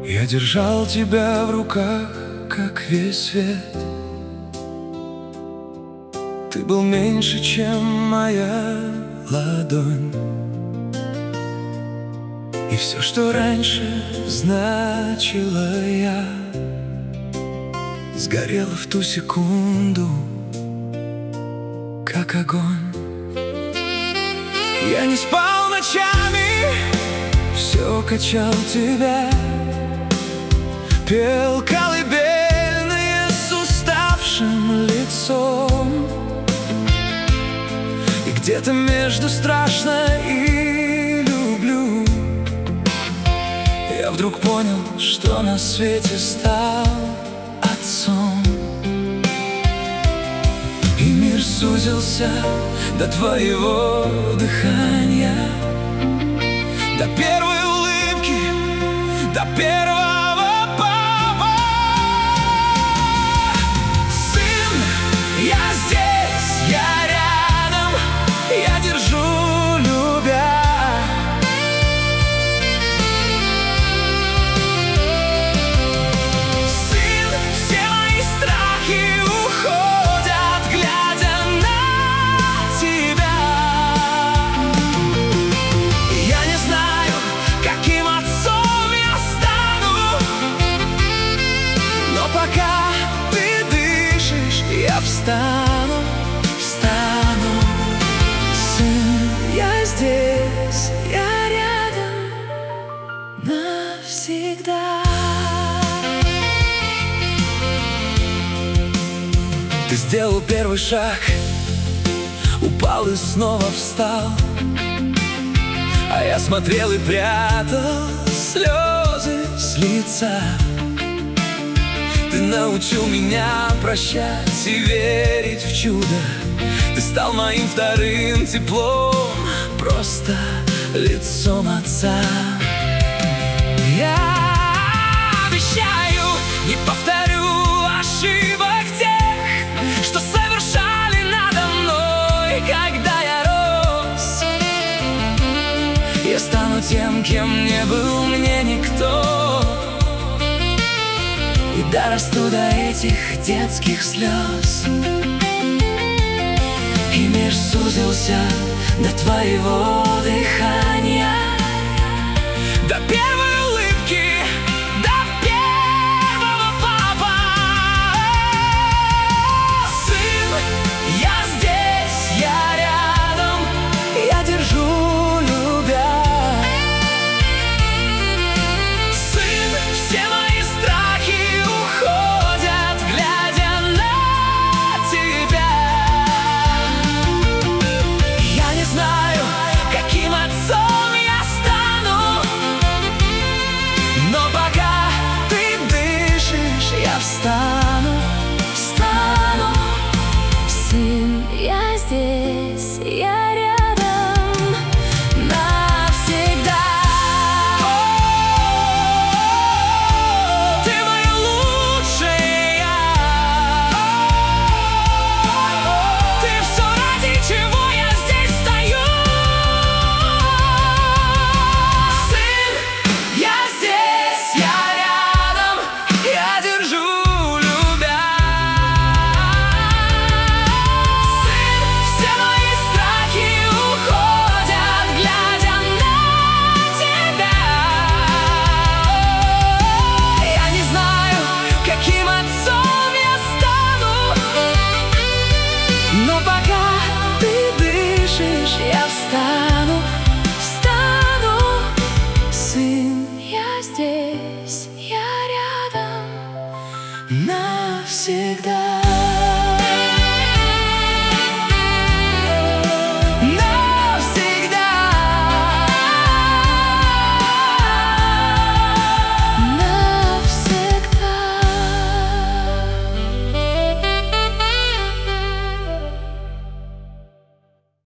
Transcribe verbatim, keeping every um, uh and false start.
Я держал тебя в руках, как весь свет. Ты был меньше, чем моя ладонь. И все, что раньше значила я, сгорело в ту секунду, как огонь. Я не спал ночами, все качал тебя, пел колыбельные с уставшим лицом. И где-то между страшно и люблю я вдруг понял, что на свете стал отцом. И мир сузился до твоего дыхания, до первой улыбки, до первого папа. Сын, я здесь, я рядом, я держу, любя. Сын, все мои страхи уходят, глядя на тебя. Я не знаю, каким отцом я стану, но пока ты дышишь, я встану, встану. Сын, я здесь, я рядом навсегда. Ты сделал первый шаг, упал и снова встал, а я смотрел и прятал слезы с лица. Ты научил меня прощать и верить в чудо. Ты стал моим вторым теплом, просто лицом отца. Я обещаю, не повторю ошибок тех, что совершали надо мной, когда я рос. Я стану тем, кем не был мне никто, и дорасту до этих детских слез. И мир сузился до твоего дыхания, до первого